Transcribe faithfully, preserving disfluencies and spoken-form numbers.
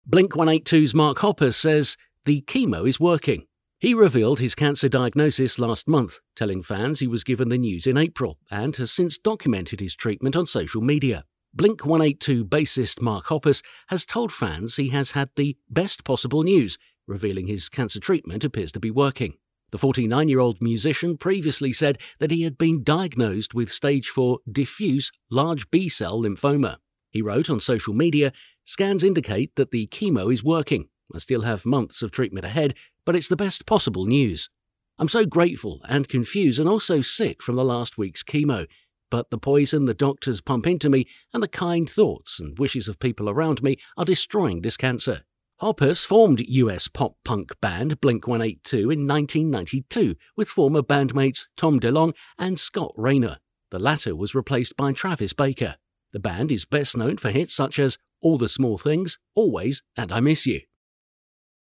Blink one eighty-two's Mark Hoppus says the chemo is working. He revealed his cancer diagnosis last month, telling fans he was given the news in April and has since documented his treatment on social media. Blink one eighty-two bassist Mark Hoppus has told fans he has had the best possible news, revealing his cancer treatment appears to be working. The forty-nine-year-old musician previously said that he had been diagnosed with stage four diffuse large B-cell lymphoma. He wrote on social media, "Scans indicate that the chemo is working. I still have months of treatment ahead, but it's the best possible news. I'm so grateful and confused and also sick from the last week's chemo, but the poison the doctors pump into me and the kind thoughts and wishes of people around me are destroying this cancer." Hoppus formed U S pop-punk band Blink one eighty-two in nineteen ninety-two with former bandmates Tom DeLonge and Scott Rayner. The latter was replaced by Travis Baker. The band is best known for hits such as All the Small Things, Always, and I Miss You.